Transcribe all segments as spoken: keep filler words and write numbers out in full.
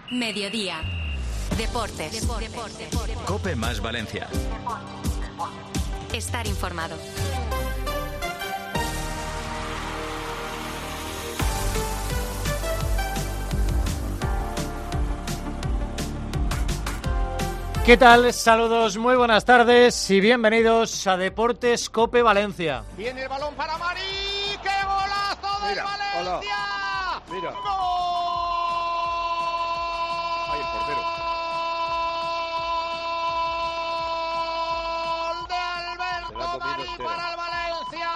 Mediodía. Deportes. Deportes. Deportes. Deportes. COPE más Valencia. Estar informado. ¿Qué tal? Saludos, muy buenas tardes y bienvenidos a Deportes COPE Valencia. Viene el balón para Marí. ¡Qué golazo del Mira, Valencia! hola. Mira. ¡Gol! Ahí el portero. ¡Gol de Alberto Marí para el Valencia!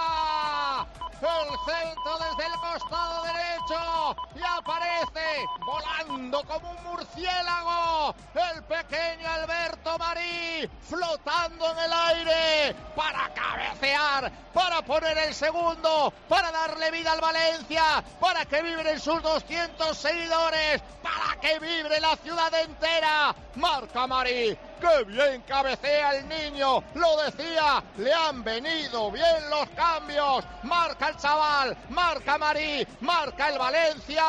El centro desde el costado derecho y aparece volando como un murciélago el pequeño Alberto Marí, flotando en el aire para cabecear, para poner el segundo, para darle vida al Valencia, para que vibren sus doscientos seguidores, para que vibre la ciudad entera. Marca Marí. ¡Qué bien cabecea el niño! Lo decía, le han venido bien los cambios. Marca el chaval, marca Marí, marca el Valencia.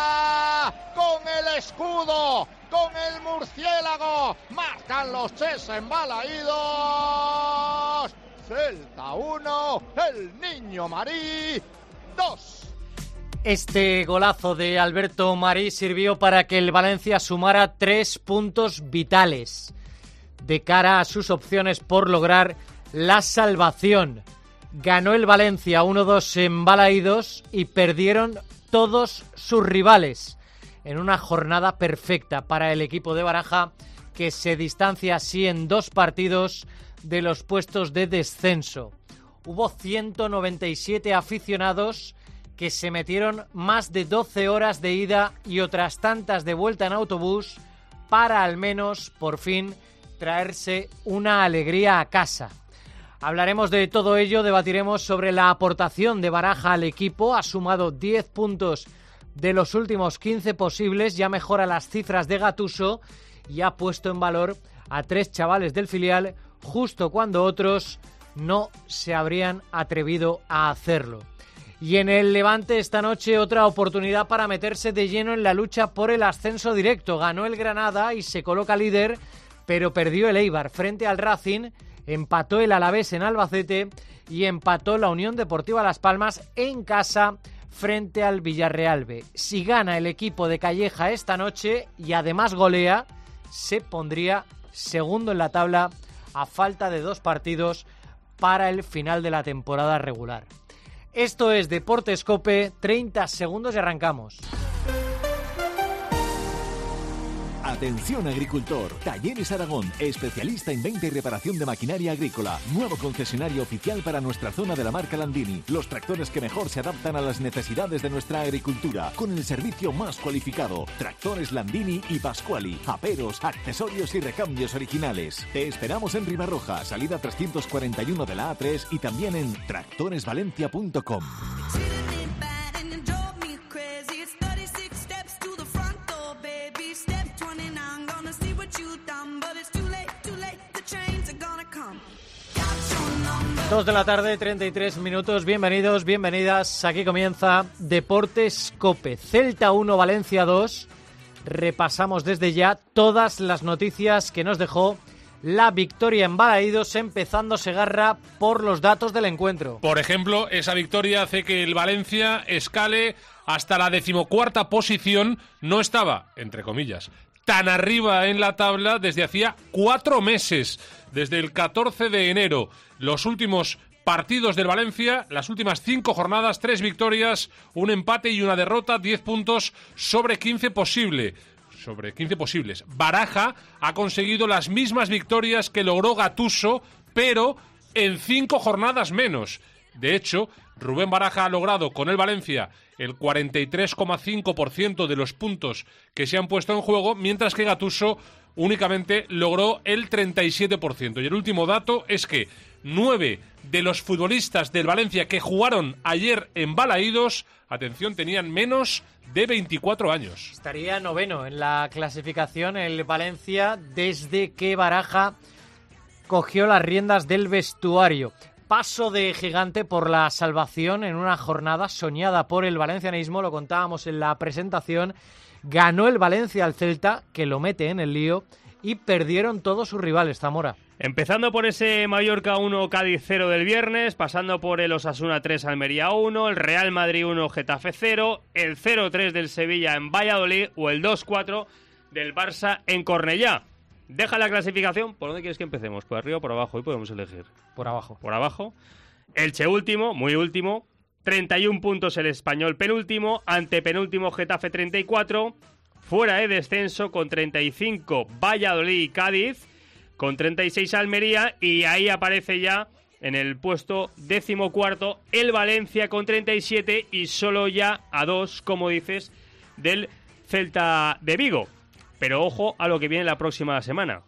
Con el escudo, con el murciélago, marcan los ches embalaídos. Celta uno, el niño Marí dos. Este golazo de Alberto Marí sirvió para que el Valencia sumara tres puntos vitales de cara a sus opciones por lograr la salvación. Ganó el Valencia uno dos en Balaídos y perdieron todos sus rivales en una jornada perfecta para el equipo de Baraja, que se distancia así en dos partidos de los puestos de descenso. Hubo ciento noventa y siete aficionados que se metieron más de doce horas de ida y otras tantas de vuelta en autobús para al menos, por fin, traerse una alegría a casa. Hablaremos de todo ello, debatiremos sobre la aportación de Baraja al equipo. Ha sumado diez puntos de los últimos quince posibles, ya mejora las cifras de Gattuso y ha puesto en valor a tres chavales del filial justo cuando otros no se habrían atrevido a hacerlo. Y en el Levante esta noche otra oportunidad para meterse de lleno en la lucha por el ascenso directo. Ganó el Granada y se coloca líder, pero perdió el Eibar frente al Racing, empató el Alavés en Albacete y empató la Unión Deportiva Las Palmas en casa frente al Villarreal B. Si gana el equipo de Calleja esta noche y además golea, se pondría segundo en la tabla a falta de dos partidos para el final de la temporada regular. Esto es Deportes COPE, treinta segundos y arrancamos. Atención agricultor, Talleres Aragón, especialista en venta y reparación de maquinaria agrícola, nuevo concesionario oficial para nuestra zona de la marca Landini, los tractores que mejor se adaptan a las necesidades de nuestra agricultura, con el servicio más cualificado, tractores Landini y Pasquali, aperos, accesorios y recambios originales. Te esperamos en Ribarroja, salida trescientos cuarenta y uno de la A tres y también en tractores valencia punto com. dos de la tarde, treinta y tres minutos. Bienvenidos, bienvenidas. Aquí comienza Deportes COPE. Celta uno, Valencia dos. Repasamos desde ya todas las noticias que nos dejó la victoria en Balaídos, empezando Segarra por los datos del encuentro. Por ejemplo, esa victoria hace que el Valencia escale hasta la decimocuarta posición. No estaba, entre comillas, tan arriba en la tabla desde hacía cuatro meses, desde el catorce de enero. Los últimos partidos del Valencia, las últimas cinco jornadas, tres victorias, un empate y una derrota, diez puntos sobre quince posible. Sobre quince posibles. Baraja ha conseguido las mismas victorias que logró Gattuso, pero en cinco jornadas menos. De hecho, Rubén Baraja ha logrado con el Valencia el cuarenta y tres coma cinco por ciento de los puntos que se han puesto en juego, mientras que Gattuso únicamente logró el treinta y siete por ciento. Y el último dato es que nueve de los futbolistas del Valencia que jugaron ayer en Balaídos, atención, tenían menos de veinticuatro años. Estaría noveno en la clasificación el Valencia desde que Baraja cogió las riendas del vestuario. Paso de gigante por la salvación en una jornada soñada por el valencianismo, lo contábamos en la presentación, Ganó el Valencia al Celta, que lo mete en el lío, y perdieron todos sus rivales, Zamora. Empezando por ese Mallorca uno, Cádiz cero del viernes, pasando por el Osasuna tres, Almería uno, el Real Madrid uno, Getafe cero, el cero tres del Sevilla en Valladolid o el dos cuatro del Barça en Cornellá. Deja la clasificación. ¿Por dónde quieres que empecemos? ¿Por arriba o por abajo? Hoy podemos elegir. Por abajo. Por abajo. Elche último, muy último. treinta y un puntos el Español penúltimo. Antepenúltimo Getafe treinta y cuatro. Fuera de descenso con treinta y cinco Valladolid y Cádiz. Con treinta y seis Almería. Y ahí aparece ya en el puesto decimocuarto el Valencia con treinta y siete. Y solo ya a dos, como dices, del Celta de Vigo. Pero ojo a lo que viene la próxima semana.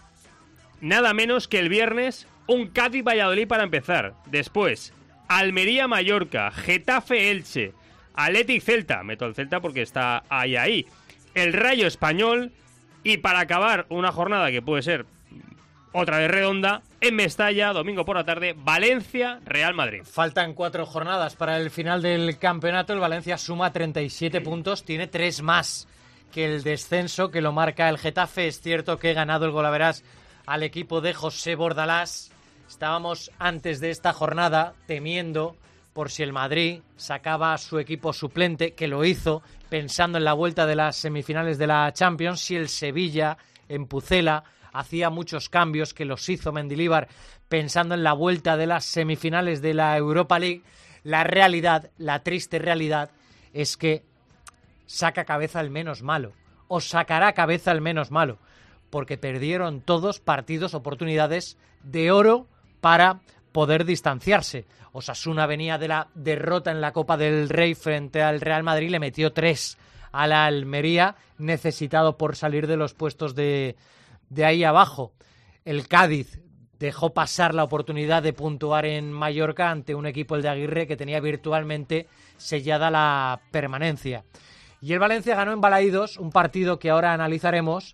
Nada menos que el viernes, un Cádiz-Valladolid para empezar. Después, Almería-Mallorca, Getafe-Elche, Athletic-Celta. Meto al Celta porque está ahí, ahí. El Rayo Español. Y para acabar una jornada que puede ser otra vez redonda, en Mestalla, domingo por la tarde, Valencia-Real Madrid. Faltan cuatro jornadas para el final del campeonato. El Valencia suma treinta y siete puntos, tiene tres más que el descenso que lo marca el Getafe. Es cierto que he ganado el golaveras al equipo de José Bordalás. Estábamos antes de esta jornada temiendo por si el Madrid sacaba a su equipo suplente, que lo hizo pensando en la vuelta de las semifinales de la Champions, si el Sevilla en Pucela hacía muchos cambios, que los hizo Mendilibar pensando en la vuelta de las semifinales de la Europa League. La realidad, la triste realidad, es que saca cabeza el menos malo, o sacará cabeza el menos malo, porque perdieron todos partidos, oportunidades de oro para poder distanciarse. Osasuna venía de la derrota en la Copa del Rey frente al Real Madrid, le metió tres a la Almería, necesitado por salir de los puestos de, de ahí abajo. El Cádiz dejó pasar la oportunidad de puntuar en Mallorca ante un equipo, el de Aguirre, que tenía virtualmente sellada la permanencia. Y el Valencia ganó en Balaídos, un partido que ahora analizaremos,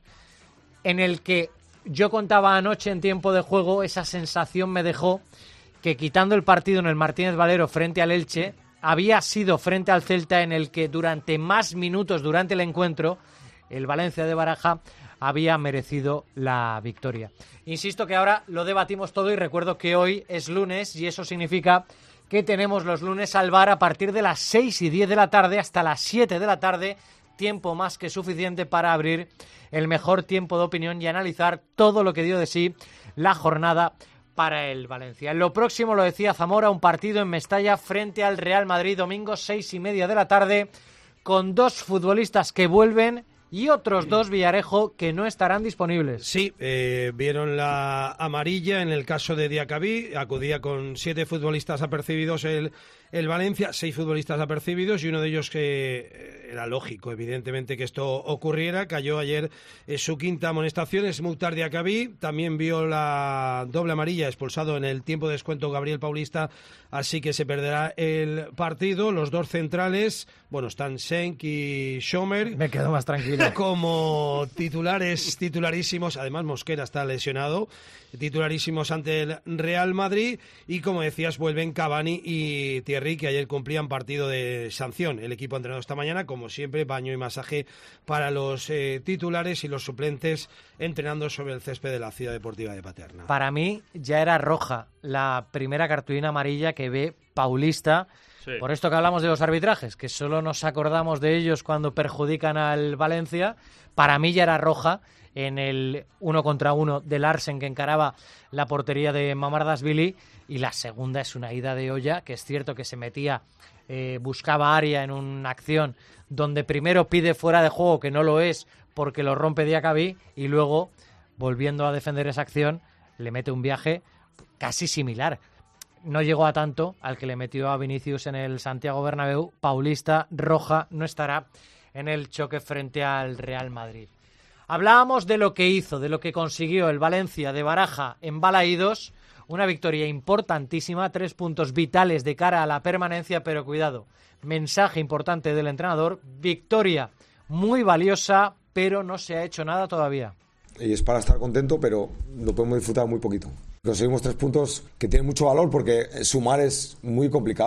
en el que yo contaba anoche en tiempo de juego, esa sensación me dejó que, quitando el partido en el Martínez Valero frente al Elche, había sido frente al Celta en el que durante más minutos durante el encuentro el Valencia de Baraja había merecido la victoria. Insisto que ahora lo debatimos todo y recuerdo que hoy es lunes y eso significa que tenemos los lunes al V A R a partir de las seis y diez de la tarde hasta las siete de la tarde, tiempo más que suficiente para abrir el mejor tiempo de opinión y analizar todo lo que dio de sí la jornada para el Valencia. En lo próximo, lo decía Zamora, un partido en Mestalla frente al Real Madrid, domingo seis y media de la tarde, con dos futbolistas que vuelven y otros dos, Villarejo, que no estarán disponibles. Sí, eh, vieron la amarilla en el caso de Diacabí, acudía con siete futbolistas apercibidos el, el Valencia, seis futbolistas apercibidos y uno de ellos que era lógico, evidentemente, que esto ocurriera, cayó ayer eh, su quinta amonestación, es Mukhtar Diacabí, también vio la doble amarilla, expulsado en el tiempo de descuento Gabriel Paulista, así que se perderá el partido. Los dos centrales, bueno, están Schenk y Schomer. Me quedo más tranquilo. Como titulares, titularísimos, además Mosquera está lesionado, titularísimos ante el Real Madrid, y como decías, vuelven Cavani y Thierry, que ayer cumplían partido de sanción. El equipo ha entrenado esta mañana, como siempre, baño y masaje para los eh, titulares y los suplentes entrenando sobre el césped de la Ciudad Deportiva de Paterna. Para mí ya era roja la primera cartulina amarilla que ve Paulista. Sí. Por esto que hablamos de los arbitrajes, que solo nos acordamos de ellos cuando perjudican al Valencia. Para mí ya era roja en el uno contra uno de Larsen, que encaraba la portería de Mamardashvili, y la segunda es una ida de olla, que es cierto que se metía, eh, buscaba área en una acción donde primero pide fuera de juego, que no lo es porque lo rompe Diacabí, y luego, volviendo a defender esa acción, le mete un viaje casi similar. No llegó a tanto al que le metió a Vinicius en el Santiago Bernabéu. Paulista, roja, no estará en el choque frente al Real Madrid. Hablábamos de lo que hizo, de lo que consiguió el Valencia de Baraja en Balaídos. Una victoria importantísima, tres puntos vitales de cara a la permanencia, pero cuidado, mensaje importante del entrenador, victoria muy valiosa, pero no se ha hecho nada todavía. Y es para estar contento, pero lo podemos disfrutar muy poquito. Conseguimos tres puntos que tienen mucho valor porque sumar es muy complicado.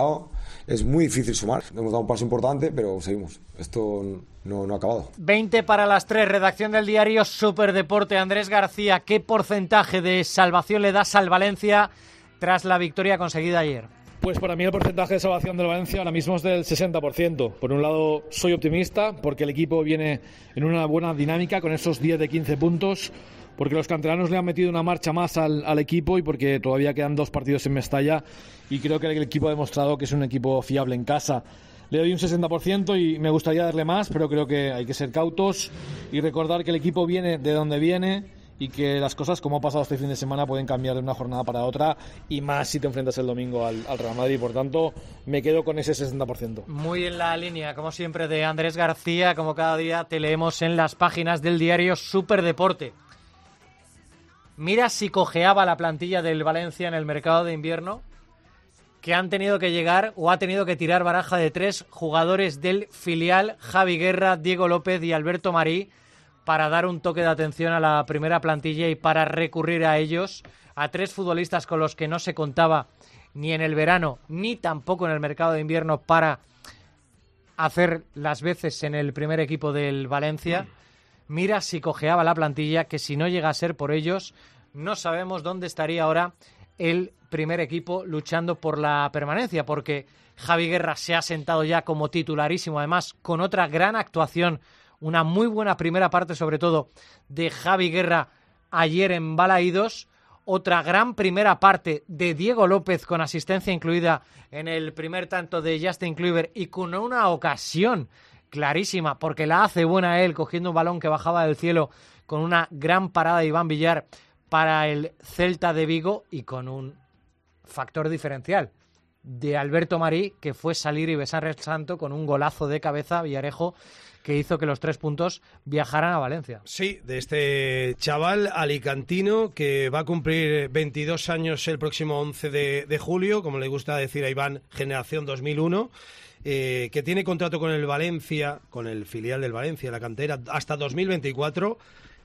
es muy difícil sumar. Hemos dado un paso importante, pero seguimos. Esto no, no ha acabado. veinte para las tres, redacción del diario Superdeporte. Andrés García, ¿qué porcentaje de salvación le das al Valencia tras la victoria conseguida ayer? Pues para mí el porcentaje de salvación del Valencia ahora mismo es del sesenta por ciento. Por un lado soy optimista porque el equipo viene en una buena dinámica con esos diez de quince puntos, porque los canteranos le han metido una marcha más al, al equipo y porque todavía quedan dos partidos en Mestalla y creo que el equipo ha demostrado que es un equipo fiable en casa. Le doy un sesenta por ciento y me gustaría darle más, pero creo que hay que ser cautos y recordar que el equipo viene de donde viene y que las cosas, como ha pasado este fin de semana, pueden cambiar de una jornada para otra y más si te enfrentas el domingo al, al Real Madrid. Por tanto, me quedo con ese sesenta por ciento. Muy en la línea, como siempre, de Andrés García. Como cada día te leemos en las páginas del diario Superdeporte. Mira si cojeaba la plantilla del Valencia en el mercado de invierno, que han tenido que llegar o ha tenido que tirar baraja de tres jugadores del filial, Javi Guerra, Diego López y Alberto Marí, para dar un toque de atención a la primera plantilla y para recurrir a ellos, a tres futbolistas con los que no se contaba ni en el verano ni tampoco en el mercado de invierno para hacer las veces en el primer equipo del Valencia. Mira si cojeaba la plantilla, que si no llega a ser por ellos, no sabemos dónde estaría ahora el primer equipo luchando por la permanencia, porque Javi Guerra se ha sentado ya como titularísimo, además con otra gran actuación, una muy buena primera parte sobre todo de Javi Guerra ayer en Balaídos, otra gran primera parte de Diego López con asistencia incluida en el primer tanto de Justin Kluivert y con una ocasión clarísima, porque la hace buena él, cogiendo un balón que bajaba del cielo con una gran parada de Iván Villar para el Celta de Vigo y con un factor diferencial de Alberto Marí, que fue salir y besar el santo con un golazo de cabeza Villarejo que hizo que los tres puntos viajaran a Valencia. Sí, de este chaval alicantino que va a cumplir veintidós años el próximo once de, de julio, como le gusta decir a Iván, generación dos mil uno, eh, que tiene contrato con el Valencia, con el filial del Valencia, la cantera, hasta dos mil veinticuatro.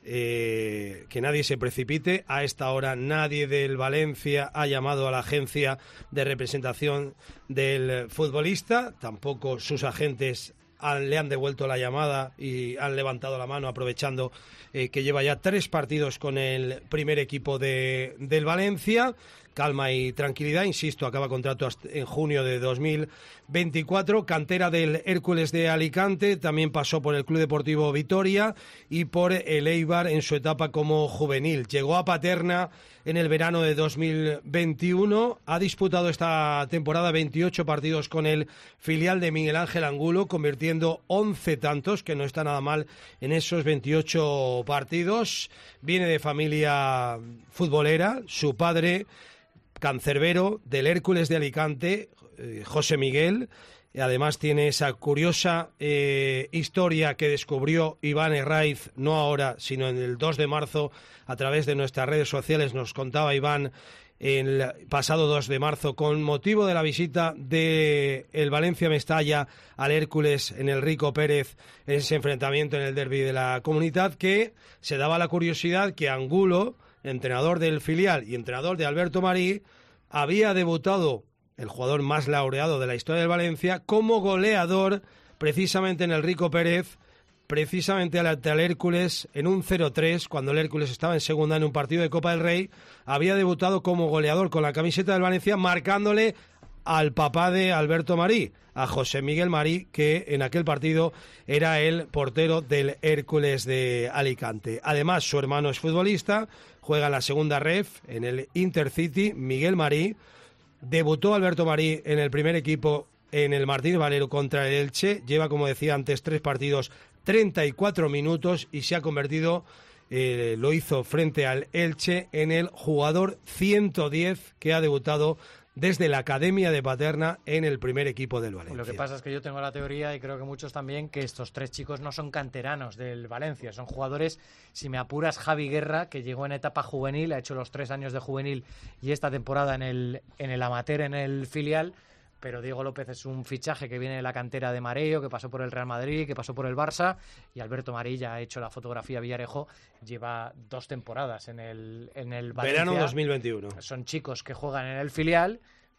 Eh, que nadie se precipite. A esta hora nadie del Valencia ha llamado a la agencia de representación del futbolista, tampoco sus agentes han, le han devuelto la llamada y han levantado la mano aprovechando eh, que lleva ya tres partidos con el primer equipo de, del Valencia. Calma y tranquilidad, insisto, acaba contrato en junio de dos mil veinticuatro, cantera del Hércules de Alicante, también pasó por el Club Deportivo Vitoria y por el Eibar en su etapa como juvenil. Llegó a Paterna en el verano de dos mil veintiuno, ha disputado esta temporada veintiocho partidos con el filial de Miguel Ángel Angulo, convirtiendo once tantos, que no está nada mal en esos veintiocho partidos. Viene de familia futbolera, su padre cancerbero del Hércules de Alicante, eh, José Miguel, y además tiene esa curiosa eh, historia que descubrió Iván Herraiz, no ahora, sino en el dos de marzo, a través de nuestras redes sociales, nos contaba Iván el pasado dos de marzo, con motivo de la visita de el Valencia Mestalla al Hércules en el Rico Pérez, en ese enfrentamiento en el derbi de la Comunitat, que se daba la curiosidad que Angulo, entrenador del filial y entrenador de Alberto Marí, había debutado, el jugador más laureado de la historia del Valencia, como goleador precisamente en el Rico Pérez, precisamente ante el Hércules en un cero tres, cuando el Hércules estaba en segunda en un partido de Copa del Rey. Había debutado como goleador con la camiseta del Valencia, marcándole al papá de Alberto Marí, a José Miguel Marí, que en aquel partido era el portero del Hércules de Alicante. Además, su hermano es futbolista, juega en la segunda ref, en el Intercity, Miguel Marí. Debutó Alberto Marí en el primer equipo en el Martínez Valero contra el Elche. Lleva, como decía antes, tres partidos, treinta y cuatro minutos y se ha convertido, eh, lo hizo frente al Elche, en el jugador ciento diez que ha debutado desde la Academia de Paterna en el primer equipo del Valencia. Lo que pasa es que yo tengo la teoría, y creo que muchos también, que estos tres chicos no son canteranos del Valencia, son jugadores, si me apuras, Javi Guerra, que llegó en etapa juvenil, ha hecho los tres años de juvenil y esta temporada en el, en el amateur, en el filial, pero Diego López es un fichaje que viene de la cantera de Mareo, que pasó por el Real Madrid, que pasó por el Barça, y Alberto Marí ya ha hecho la fotografía Villarejo, lleva dos temporadas en el, en el Valencia. Verano dos mil veintiuno. Son chicos que juegan en el filial,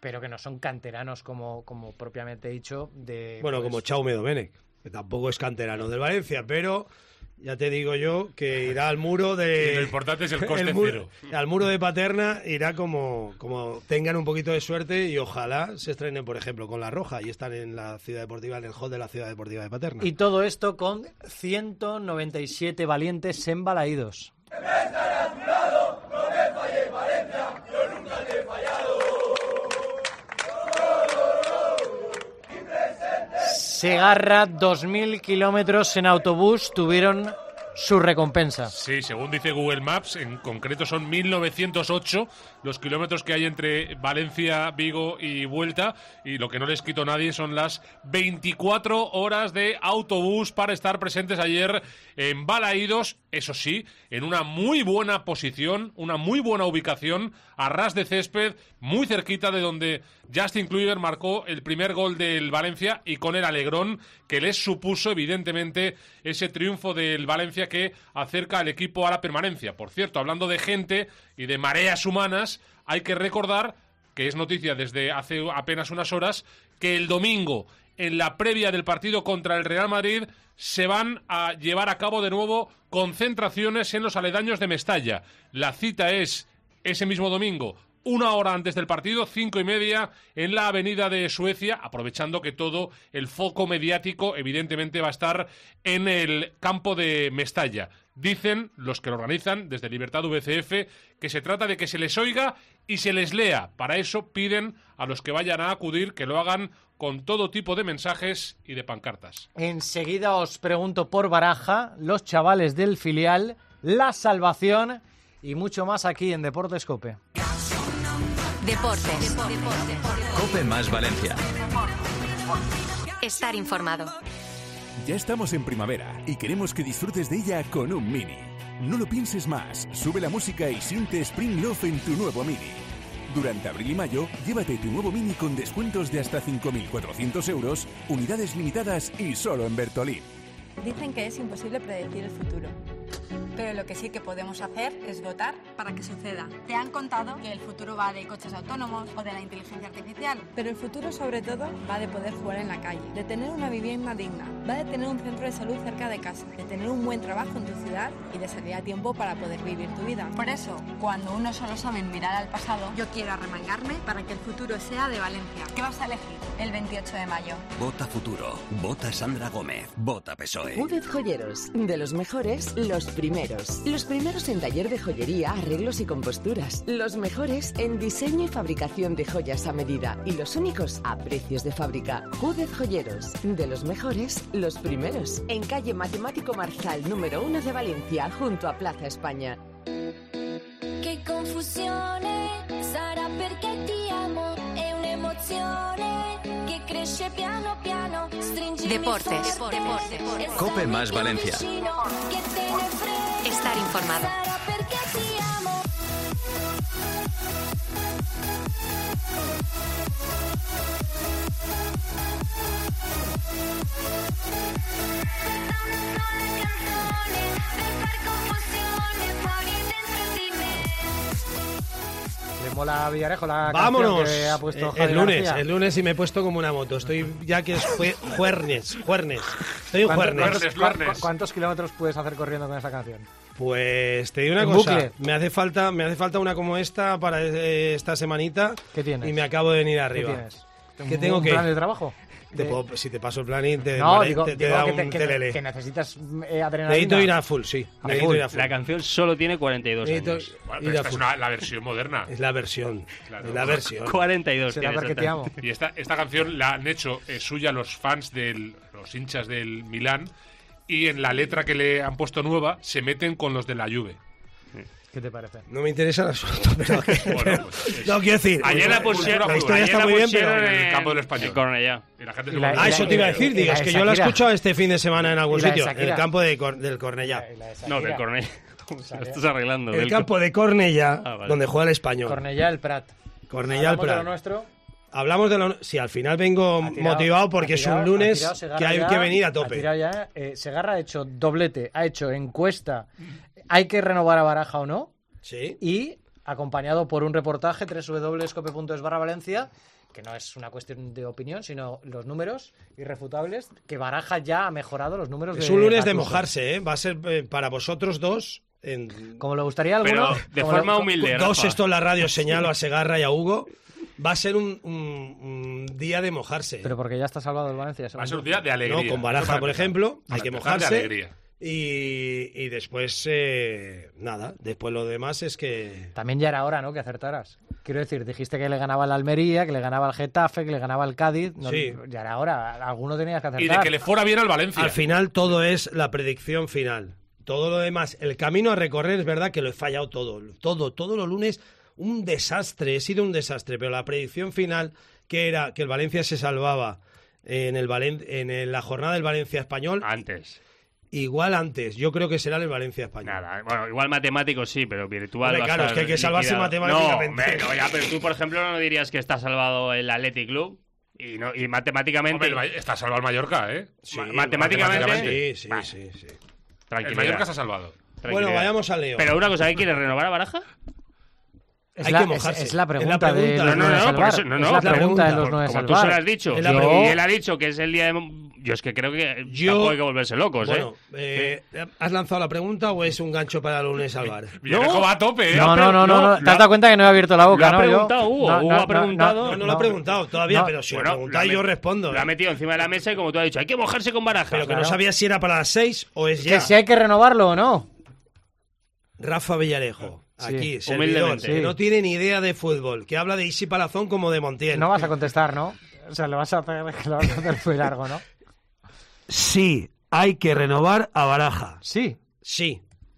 pero que no son canteranos como, como propiamente dicho. De, bueno, pues, como Jaume Domenech, que tampoco es canterano del Valencia, pero ya te digo yo que irá al muro de... Y lo importante es el coste el muro, cero. Al muro de Paterna irá como, como tengan un poquito de suerte y ojalá se estrenen, por ejemplo, con La Roja y están en la Ciudad Deportiva, en el hall de la Ciudad Deportiva de Paterna. Y todo esto con ciento noventa y siete valientes embalaídos. Segarra, dos mil kilómetros en autobús tuvieron su recompensa. Sí, según dice Google Maps, en concreto son mil novecientos ocho los kilómetros que hay entre Valencia, Vigo y vuelta, y lo que no les quitó nadie son las veinticuatro horas de autobús para estar presentes ayer en Balaídos, eso sí, en una muy buena posición, una muy buena ubicación, a ras de césped, muy cerquita de donde Justin Kluivert marcó el primer gol del Valencia y con el alegrón que les supuso evidentemente ese triunfo del Valencia que acerca al equipo a la permanencia. Por cierto, hablando de gente y de mareas humanas, hay que recordar, que es noticia desde hace apenas unas horas, que el domingo, en la previa del partido contra el Real Madrid, se van a llevar a cabo de nuevo concentraciones en los aledaños de Mestalla. La cita es ese mismo domingo, una hora antes del partido, cinco y media, en la avenida de Suecia, aprovechando que todo el foco mediático evidentemente va a estar en el campo de Mestalla. Dicen los que lo organizan desde Libertad V C F que se trata de que se les oiga y se les lea. Para eso piden a los que vayan a acudir que lo hagan con todo tipo de mensajes y de pancartas. Enseguida os pregunto por Baraja, los chavales del filial, la salvación y mucho más aquí en Deportes Cope. Deportes. Cope más Valencia. Estar informado. Ya estamos en primavera y queremos que disfrutes de ella con un Mini. No lo pienses más, sube la música y siente Spring Love en tu nuevo Mini. Durante abril y mayo, llévate tu nuevo Mini con descuentos de hasta cinco mil cuatrocientos euros, unidades limitadas y solo en Bertolín. Dicen que es imposible predecir el futuro, pero lo que sí que podemos hacer es votar para que suceda. Te han contado que el futuro va de coches autónomos o de la inteligencia artificial, pero el futuro sobre todo va de poder jugar en la calle, de tener una vivienda digna, va de tener un centro de salud cerca de casa, de tener un buen trabajo en tu ciudad y de salir a tiempo para poder vivir tu vida. Por eso, cuando uno solo sabe mirar al pasado, yo quiero arremangarme para que el futuro sea de Valencia. ¿Qué vas a elegir el veintiocho de mayo? Vota Futuro, vota Sandra Gómez, vota P S O E. Údez Joyeros, de los mejores, los primeros. Los primeros en taller de joyería, arreglos y composturas. Los mejores en diseño y fabricación de joyas a medida. Y los únicos a precios de fábrica. Údez Joyeros, de los mejores, los primeros. En calle Matemático Marzal, número uno de Valencia, junto a Plaza España. Che confusione sarà perché ti amo, è un'emozione che cresce piano piano. Deportes. Cope más Valencia. Estar informado. ¿Le mola a Villarejo la ¡vámonos! canción que ha puesto el, Javi el lunes, García? el lunes y me he puesto como una moto. Estoy ya que es jue- juernes, juernes. Estoy en juernes. ¿Cuántos, ¿Cuántos kilómetros puedes hacer corriendo con esa canción? Pues te digo una En cosa, bucle. me hace falta, me hace falta una como esta para eh, esta semanita. ¿Qué tienes? Y me acabo de venir arriba. ¿Qué tienes? ¿Qué ¿Un tengo que? plan de trabajo? Te De- puedo- si te paso el plan y te, No, vale, digo, te, te digo da que, un te- que, telele. que necesitas eh, adrenalina. Necesito ir a full, sí. A Necesito full. ir a full. La canción solo tiene cuarenta y dos Necesito años. Bueno, ir pero a esta es full. una- la versión moderna. Es la versión. Claro. Es la versión. cuarenta y dos Será tiene porque te amo. exactamente. Y esta, esta canción la han hecho eh, suya los fans, de los hinchas del Milán, y en la letra que le han puesto nueva se meten con los de la Juve. ¿Qué te parece? No me interesa en absoluto, pero... Bueno, pues es- no, quiero decir... Ayer la pusieron, la historia ayer está la muy bien, pusieron pero... en el en- campo del Español. en Cornellá. Y la gente Y se la- volvió- Ah, y eso la- te iba a y decir, la digo, es de que yo la he Shakira. escuchado este fin de semana en algún Y la de sitio, en el Shakira. campo de Cor- del Cornellá. Y la de No, del Shakira. Cornellá. Se lo estás arreglando. El del campo de Cornellá, Ah, vale. donde juega el Español. Cornellá, el Prat. Cornellá, el Hablamos de lo Prat. nuestro. Hablamos de lo... Sí, al final vengo Ha tirado- motivado porque ha es tirado- un ha lunes tirado Segarra que hay ya, que venir a ha tope. tirado ya, eh, Segarra ha hecho doblete, ha hecho encuesta. ¿Hay que renovar a Baraja o no? Sí. Y acompañado por un reportaje, doble u doble u doble u punto scope punto es barra Valencia, que no es una cuestión de opinión, sino los números irrefutables, que Baraja ya ha mejorado los números de Es un lunes Gattuso. de mojarse, ¿eh? Va a ser eh, para vosotros dos... En... Como le gustaría a alguno... Pero de como forma le- humilde, Dos Rafa. esto en la radio señalo a Segarra y a Hugo. Va a ser un, un- un día de mojarse. Pero porque ya está salvado el Valencia. Va a ser un día de alegría. No, con Eso Baraja, para por empezar. ejemplo, Para hay que empezar, de mojarse. alegría. Y, y después, eh, nada, después lo demás es que... También ya era hora, ¿no?, que acertaras. Quiero decir, dijiste que le ganaba al Almería, que le ganaba al Getafe, que le ganaba al Cádiz. No, Sí. Ya era hora. Alguno tenías que acertar. Y de que le fuera bien al Valencia. Al final todo es la predicción final. Todo lo demás, el camino a recorrer, es verdad que lo he fallado todo. Todo, todos los lunes, un desastre. He sido un desastre, pero la predicción final, que era que el Valencia se salvaba en, el Valen- en el- la jornada del Valencia Español... Antes. Igual antes, yo creo que será el Valencia Español. Nada, bueno, igual matemático sí, pero virtual. Hombre, va a claro, estar es que hay que salvarse liquidado. matemáticamente. No, hombre, no, ya, pero tú, por ejemplo, no dirías que está salvado el Athletic Club. Y, no, y matemáticamente. Hombre, el Valle- está salvado el Mallorca, ¿eh? Sí, Ma- matemáticamente. Sí, sí, Bah, sí, sí. El tranquilidad. Mallorca se ha salvado. Tranquilidad. Bueno, vayamos al lío. Pero una cosa, ¿hay quiere renovar a Baraja? Es Hay la, que mojarse. Es, es la Es pregunta, la pregunta. de No, los no, nueve no, a por salvar. eso- no, es no, la por- pregunta de por- los nueve a Como tú salvar. se lo has dicho. Es la Yo- pregunta. y él ha dicho que es el día de. Yo es que creo que Yo- tampoco hay que volverse locos, Bueno, ¿eh? eh, ¿has lanzado la pregunta o es un gancho para el lunes al bar? Villarejo va a tope, ¿eh? No, no, no, no, no, no. ¿Te lo has ha- dado cuenta que no he abierto la boca, lo ha no? Yo- preguntado Hugo, no, Hugo no, ha preguntado. No, no lo he preguntado todavía, no. pero si Bueno, lo preguntáis lo ha yo met- respondo. Lo ha metido encima de la mesa y como tú has dicho, hay que mojarse con Baraja. Pero que Claro. no sabía si era para las seis o es ya. Que si hay que renovarlo o no. Rafa Villarejo, Sí, aquí, servidor, humildemente. que Sí. no tiene ni idea de fútbol, que habla de Isi Palazón como de Montiel. No vas a contestar, ¿no? O sea, lo vas a hacer, lo vas a hacer muy largo, ¿no? Sí, hay que renovar a Baraja. Sí. Sí,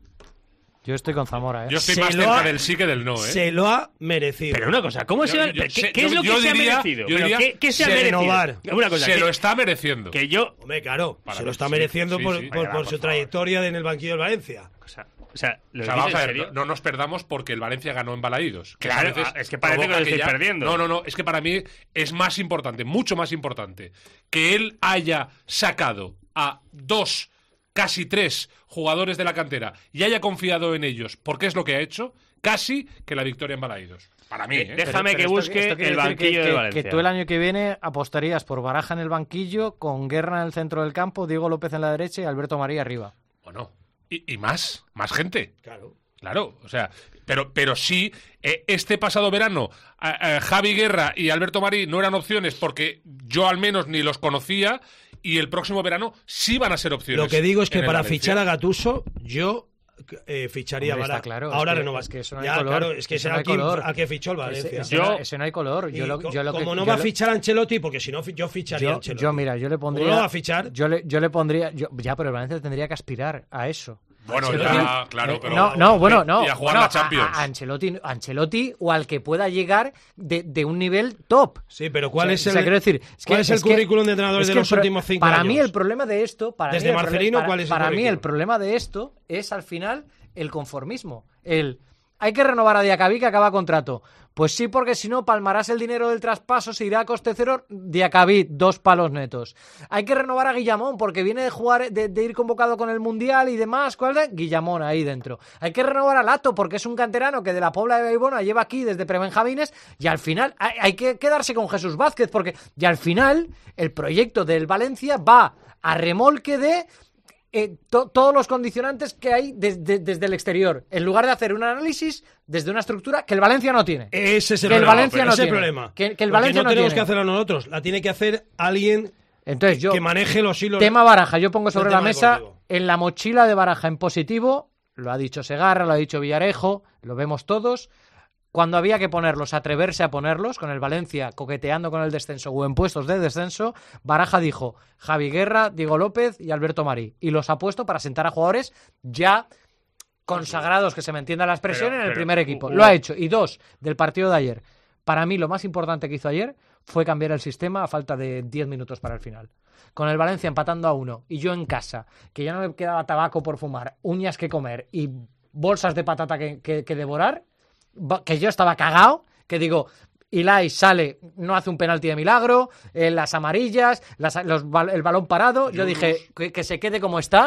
Yo estoy con Zamora, ¿eh? Yo estoy Se más lo cerca ha- del sí que del no, ¿eh? se lo ha merecido. Pero una cosa, ¿cómo Yo- se va- yo- ¿qué, se- qué yo- es lo que yo se diría- ha merecido? yo Pero diría- ¿qué, qué se ha se merecido? renovar. Una cosa, Se que, lo está mereciendo. que yo... Hombre, claro, Para se mí, lo está sí, mereciendo sí, por, sí. por- Venga, por por su favor. trayectoria en el banquillo del Valencia. O sea, o sea, ¿lo O sea, dices vamos a en ver, serio? no, no nos perdamos porque el Valencia ganó en Balaídos. que Claro, a veces ah, es que parece provoca que lo estáis ya- perdiendo. No, no, no, es que para mí es más importante, mucho más importante, que él haya sacado a dos, casi tres jugadores de la cantera y haya confiado en ellos, porque es lo que ha hecho, casi que la victoria en Balaídos. Para mí, Eh, ¿eh? déjame que esto- busque esto quiere el decir banquillo que, de que- Valencia. Que tú el año que viene apostarías por Baraja en el banquillo, con Guerra en el centro del campo, Diego López en la derecha y Alberto María arriba. Bueno, y, y más, más gente. Claro. Claro, o sea, pero, pero sí, eh, este pasado verano a- a Javi Guerra y Alberto Marí no eran opciones porque yo al menos ni los conocía y el próximo verano sí van a ser opciones. Lo que digo es que en el para Valencia. fichar a Gattuso, yo eh, ficharía Hombre, a Baraja. está claro, Ahora es que- renovas. es que eso no hay ya, color, claro, es que eso será no hay quien- color. a qué fichó el Ese, Valencia. ese Yo- no, ese no hay color. Yo Y lo, co- yo lo que- como no yo va a lo- fichar a Ancelotti, porque si no, fi- yo ficharía a yo, Ancelotti. yo, mira, yo le pondría... ¿Cómo lo va a fichar? Yo le, yo le pondría... yo- ya, pero el Valencia tendría que aspirar a eso. Bueno, Ancelotti- ya, claro, eh, pero... No, no, bueno, no. Y a jugar bueno, la Champions. A, a Ancelotti, Ancelotti o al que pueda llegar de, de un nivel top. Sí, pero ¿cuál O sea, es el, o sea, quiero decir, es que- ¿cuál es el es que- currículum de entrenadores es de que los el pro- últimos cinco para años? mí el problema de esto, para Desde mí el proble- Marcelino, para- ¿cuál es el para mí el currículum? problema de esto es al final el conformismo. El hay que renovar a Diacabí que acaba contrato. Pues sí, porque si no palmarás el dinero del traspaso, se irá a coste cero. Diacabí, dos palos netos. Hay que renovar a Guillamón porque viene de jugar, de, de ir convocado con el Mundial y demás. ¿Cuál es? Guillamón ahí dentro. Hay que renovar a Lato porque es un canterano que de la Pobla de Baibona lleva aquí desde prebenjamines y al final hay, hay que quedarse con Jesús Vázquez porque y al final el proyecto del Valencia va a remolque de eh, to- todos los condicionantes que hay desde, desde el exterior, en lugar de hacer un análisis desde una estructura que el Valencia no tiene. Ese es el que el problema. Valencia pero no ese es el tiene. problema. Que, que el Porque Valencia no no tenemos tiene. que hacerlo nosotros. La tiene que hacer alguien Entonces yo, que maneje los hilos. tema Baraja, yo pongo del sobre tema la mesa deportivo. en la mochila de Baraja en positivo, lo ha dicho Segarra, lo ha dicho Villarejo, lo vemos todos. Cuando había que ponerlos, atreverse a ponerlos, con el Valencia coqueteando con el descenso o en puestos de descenso, Baraja dijo Javi Guerra, Diego López y Alberto Marí. Y los ha puesto para sentar a jugadores ya consagrados, que se me entienda la expresión, Pero- en el pero, primer equipo. Hugo- Lo ha hecho. Y dos, del partido de ayer. Para mí lo más importante que hizo ayer fue cambiar el sistema a falta de diez minutos para el final. Con el Valencia empatando a uno y yo en casa, que ya no me quedaba tabaco por fumar, uñas que comer y bolsas de patata que, que- que devorar, va- que yo estaba cagao, que digo, Ilai sale, no hace un penalti de milagro, eh, las amarillas, las- los bal- el balón parado, yo dije que, que se quede como está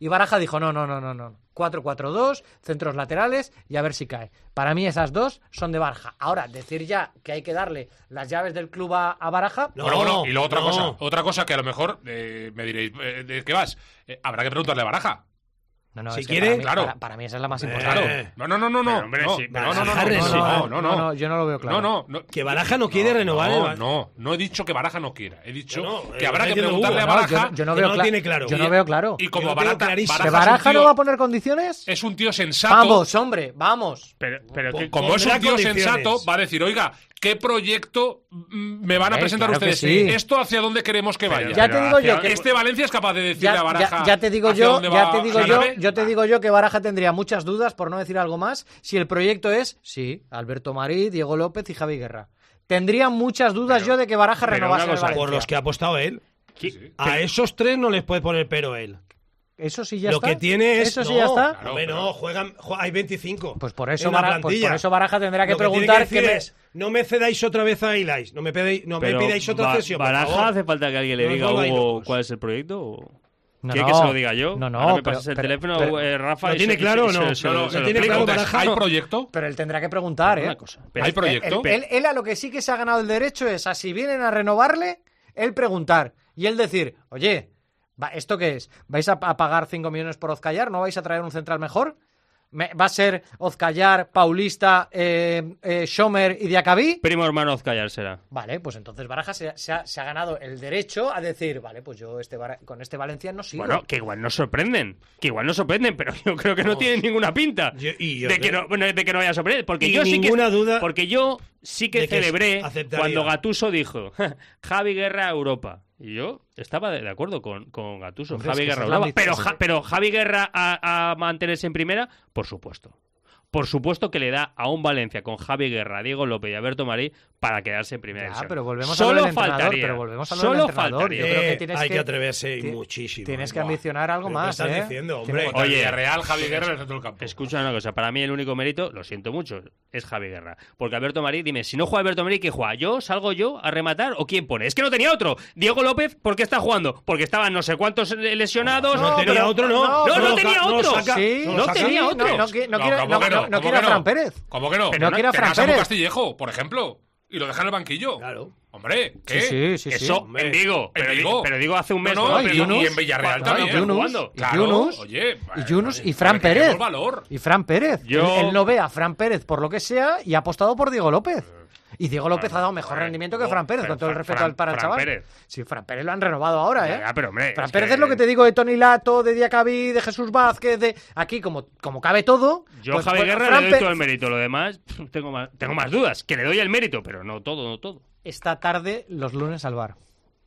Y Baraja dijo, no, no, no, no, no. cuatro cuatro dos, centros laterales y a ver si cae. Para mí esas dos son de Baraja. Ahora, decir ya que hay que darle las llaves del club a, a Baraja... No, bueno, bueno, y luego otra no. cosa, otra cosa que a lo mejor eh, me diréis, eh, ¿de qué vas? Eh, habrá que preguntarle a Baraja. No, no, si es que quiere, para mí, claro. Para, para mí esa es la más Eh, importante. No, no, no, no, no. Pero, hombre, no, sí, no, no, no, no, Baraja no, no, no, no, no, yo no lo veo claro. No, no, no. Que Baraja no quiere no, renovar no, el... no, no he dicho que Baraja no quiera. He dicho No, no, que eh, habrá lo que está preguntarle diciendo a Hugo. Baraja. No, yo, yo no que veo no cla- tiene claro. Yo no veo claro. Y como Yo lo tengo Baraja, clarísimo. Baraja ¿Que es un Baraja tío- no va a poner condiciones? es un tío sensato. Vamos, hombre, vamos. Pero, pero que- Como es un Pondrá tío condiciones. sensato, va a decir, oiga, ¿qué proyecto mm, me van a Eh, presentar claro que ustedes? sí. ¿Esto hacia dónde queremos que vaya? Ya te digo yo que... Este Valencia es capaz de decirle Ya, a Baraja ya- ya te digo hacia yo, dónde ya va te digo la yo, nave. yo te digo yo que Baraja tendría muchas dudas, por no decir algo más, si el proyecto es, sí, Alberto Marí, Diego López y Javi Guerra. Tendría muchas dudas yo de que Baraja pero renovase una el cosa, Valencia. Por los que ha apostado él. ¿Qué- A esos tres no les puede poner pero él. Eso sí ya Lo está. que tiene es... Eso sí no, ya está. Claro, hombre, pero- no, juegan, ju- hay veinticinco. Pues por eso, en la Bara- pues plantilla. por eso Baraja tendrá que Lo tiene preguntar decir que me- es, no me cedáis otra vez a Ilais, no me, pedéis, no me pero pidáis otra Ba- cesión, por ¿Baraja favor. hace falta que alguien le No diga a os volváis Hugo locos. cuál es el proyecto? O... No, ¿Quiere no. que se lo diga yo? No, no, Ahora me pero- pasas el pero- teléfono, pero- eh, Rafa. ¿Lo y tiene se- claro y o se- no? se- se- No, se- no, se lo lo tiene explico. claro Baraja. ¿Hay no. proyecto? Pero él tendrá que preguntar, ¿eh? Una cosa. Pero- ¿Hay Él- proyecto? Él, él- él a lo que sí que se ha ganado el derecho es a si vienen a renovarle, él preguntar y él decir, oye, va, ¿esto qué es? ¿Vais a, a pagar cinco millones por Ozcayar? ¿No vais a traer un central mejor? Me- ¿Va a ser Ozcayar, Paulista, eh, eh, Schomer y Diacabí? Primo hermano Ozcayar será. Vale, pues entonces Baraja se, se ha, se ha ganado el derecho a decir, vale, pues yo este Bara- con este Valencia no sigo. Bueno, que igual nos sorprenden. Que igual nos sorprenden, pero yo creo que no tienen ninguna pinta Yo- y yo de, que creo- no, bueno, de que no vaya a sorprender. Porque Y yo sí que, ninguna duda porque yo sí que de que celebré aceptaría. cuando Gattuso dijo Javi Guerra a Europa. Y yo estaba de de acuerdo con, con Gattuso. Hombre, Javi es que Guerra a esa es la Europa. ambición, Pero, sí, Ja- sí. pero Javi Guerra a, a mantenerse en primera, por supuesto. Por supuesto que le da a un Valencia con Javi Guerra, Diego López y Alberto Marí para quedarse en primera Ya, división. pero volvemos a Solo lo del entrenador, faltaría. pero volvemos a lo Solo del entrenador. faltaría. Yo creo que Eh, tienes hay que, que- atreverse y ti- muchísimo. Tienes eh. que ambicionar algo ¿Pero qué más, estás ¿eh? diciendo, Tiene- hombre? Contra el Oye, Villarreal, Javi Guerra en el centro del campo. Escucha una cosa, para mí el único mérito, lo siento mucho, es Javi Guerra. Porque Alberto Marí, dime, si no juega Alberto Marí, ¿quién juega? ¿Yo? ¿Salgo yo a rematar? ¿O quién pone? Es que no tenía otro. Diego López, ¿por qué está jugando? Porque estaban no sé cuántos lesionados. No, tenía pero- otro, no. No, no, No, tenía no, otro. saca- Sí, no, no saca- tenía otro. No, no, qui- no No, quiere, ¿cómo no, que no? no- no ¿Cómo quiere a que no? Fran Pérez. ¿Cómo que no? No quiere a Tenía Fran Samu Pérez. Castillejo, por ejemplo. Y lo deja en el banquillo. Claro. Hombre, ¿qué? Sí, sí, sí, sí. Eso hombre. en Vigo. Pero, En digo, Vigo. pero digo hace un mes. No, no, y y, Yunus. y en Villarreal Claro, también. Yunus. Yunus, y Claro, Yunus, oye, y Yunus y pero Fran que Pérez. tenemos valor. Y Fran Pérez. Yo- Él, él no ve a Fran Pérez por lo que sea y ha apostado por Diego López. Y Diego López Claro, ha dado mejor hombre, rendimiento que no, Fran Pérez, pero con todo el Fran- respeto Fran- al- para el Fran chaval. Pérez. Sí, Fran Pérez lo han renovado ahora, ¿eh? Ya, ya, pero hombre, Fran es Pérez que- es lo que te digo de Toni Lato, de Diacabí, de Jesús Vázquez, de aquí como, como cabe todo. Yo pues, Javi pues, Guerra Fran le doy Pe- todo el mérito. Lo demás, pff, tengo más, tengo más dudas. Que le doy el mérito, pero no todo, no todo. Esta tarde, los lunes al bar.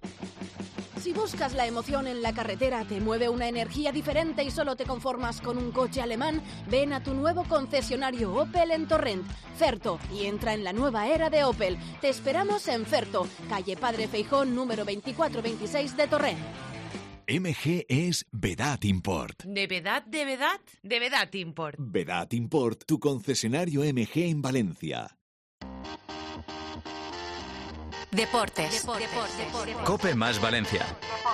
Si buscas la emoción en la carretera, te mueve una energía diferente y solo te conformas con un coche alemán, ven a tu nuevo concesionario Opel en Torrent, Ferto, y entra en la nueva era de Opel. Te esperamos en Ferto, calle Padre Feijón, número veinticuatro veintiséis de Torrent. M G es Vedat Import. ¿De verdad, de verdad? De verdad, Import. Vedat Import, tu concesionario M G en Valencia. Deportes. Cope más Valencia.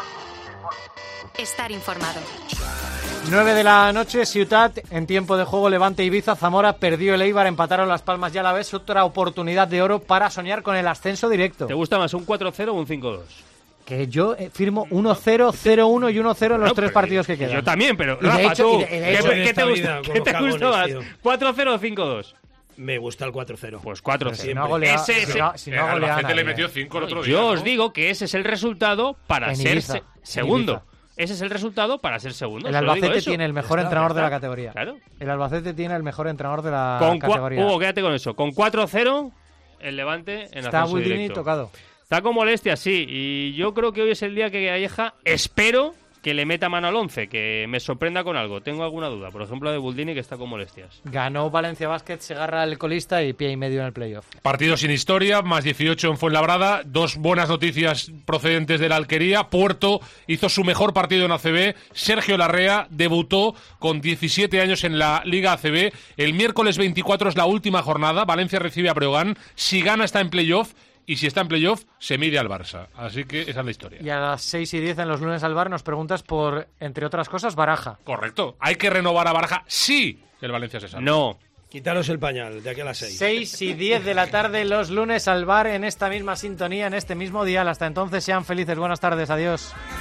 Estar informado. nueve de la noche, Ciutat, en tiempo de juego, Levante Ibiza, Zamora, perdió el Eibar, empataron Las Palmas y Alavés, otra oportunidad de oro para soñar con el ascenso directo. ¿Te gusta más un cuatro cero o un cinco dos? Que yo eh, firmo uno cero, cero uno y uno cero en los No, tres pero partidos que quedan. Yo también, pero Y de Rafa, hecho- tú, y de- y de ¿qué, hecho- qué te esta gusta, vida, ¿qué con los te gusta cagones, más? tío. ¿cuatro cero o cinco dos? Me gusta el cuatro cero. Pues cuatro cero. Si no golea- Ese si es- no- si no El golea Albacete le nadie. metió cinco el otro día. Yo ¿no? os digo que ese es el resultado para En ser Ibiza, se- en segundo. Ibiza. Ese es el resultado para ser segundo. El solo digo Albacete eso. tiene el mejor Ya está, entrenador ya de la está. categoría. Claro. El Albacete tiene el mejor entrenador de la Con cua- categoría. Hugo, quédate con eso. Con cuatro cero, el Levante en Está ascenso Buldini directo. tocado. Está con molestia, sí. Y yo creo que hoy es el día que Calleja, espero que le meta mano al once, que me sorprenda con algo. Tengo alguna duda. Por ejemplo, de Buldini, que está con molestias. Ganó Valencia Basket, se agarra el colista y pie y medio en el playoff. Partido sin historia, más dieciocho en Fuenlabrada. Dos buenas noticias procedentes de la Alquería. Puerto hizo su mejor partido en A C B. Sergio Larrea debutó con diecisiete años en la Liga A C B. El miércoles veinticuatro es la última jornada. Valencia recibe a Breogán. Si gana está en playoff. y si está en playoff, se mide al Barça. Así que esa es la historia. Y a las seis y diez en los lunes al bar nos preguntas por, entre otras cosas, Baraja. Correcto. ¿Hay que renovar a Baraja? Sí. El Valencia se salva. No. Quitaros el pañal, de aquí a las seis. seis y diez de la tarde, los lunes al bar, en esta misma sintonía, en este mismo día. Hasta entonces, sean felices. Buenas tardes. Adiós.